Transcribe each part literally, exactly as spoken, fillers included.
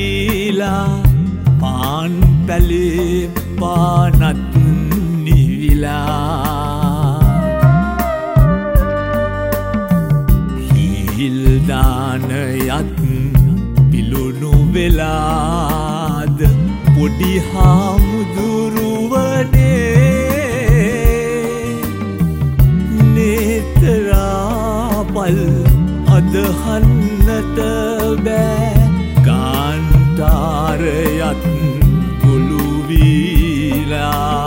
හැපිලා පාන් පැලේ පානත් නිවිලා හිල් දානයත් පිලුණු වෙලාද පොඩි හාමුදුරුවනේ නේතරාපල් අදහන්නට බෑ කාන්තාරයත් ගොළු වීලා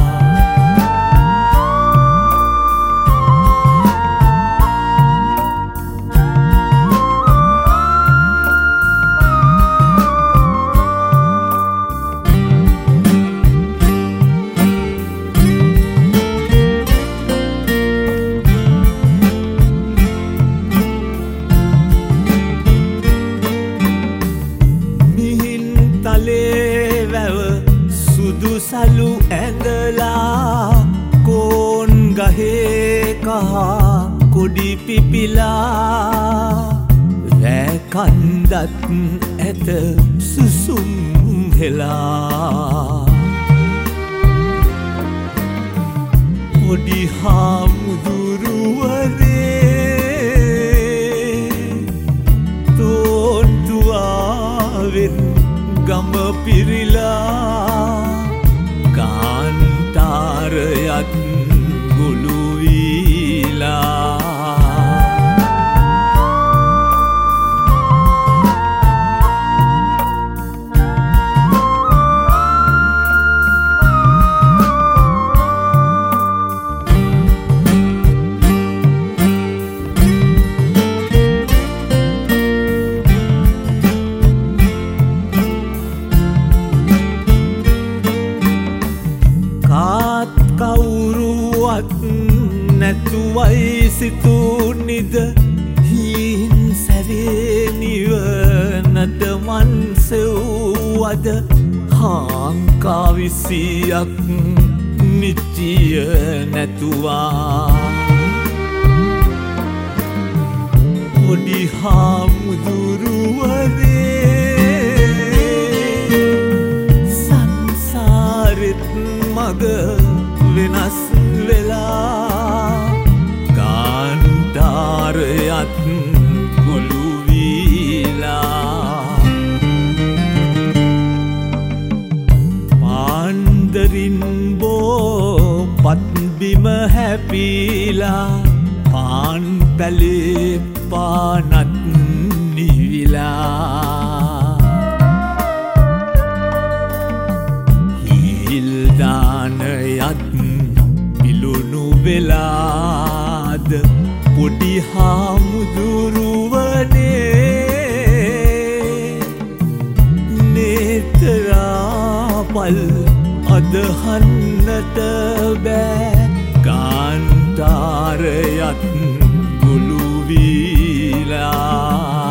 සලු ඇඳලා කෝන් ගහේ කහ කොඩි පිපිලා රැකන්දත් ඇත සුසුම් හෙලා පොඩි හාමුදුරුවනේ තෝන්තුවාවෙන් ගම පිරිලා කාන්තාරයත් ගොළු වීලා කවුරුවත් නැතුවයි සිතුනිද හීන් සැරේ නිවනට මන් සෙව්වද හාංකාවිසියක් නිත්‍ය නැතුවා පොඩි හාමුදුරුවනේ සංසාරෙත් මග වෙනස් වෙලා කාන්තාරයත් ගොළු වීලා පාන්දරින් බෝ පත්බිම හැපිලා පාන් පැලේ පානත් නිවිලා හිල් දානයත් පිලුණු වෙලාද පොඩි හාමුදුරුවනේ නේතරාපල් අදහන්නට බෑ කාන්තාරයත් ගොළු වීලා